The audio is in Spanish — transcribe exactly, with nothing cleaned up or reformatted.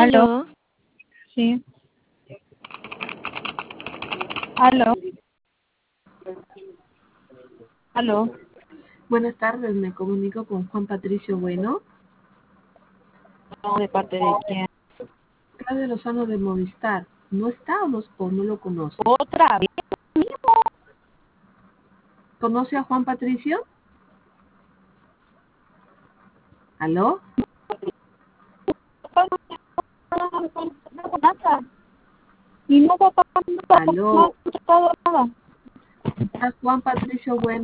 Aló, Aló, sí. Aló, aló. buenas tardes, me comunico con Juan Patricio Bueno, No, ¿de parte de quién? Claudio Lozano de Movistar. ¿No está o no, o no lo conoce? ¿Otra vez? ¿Conoce a Juan Patricio? ¿Aló? Nada. Y no, papá, no, no ¿Aló? ha contestado nada. ¿Está Juan Patricio Bueno?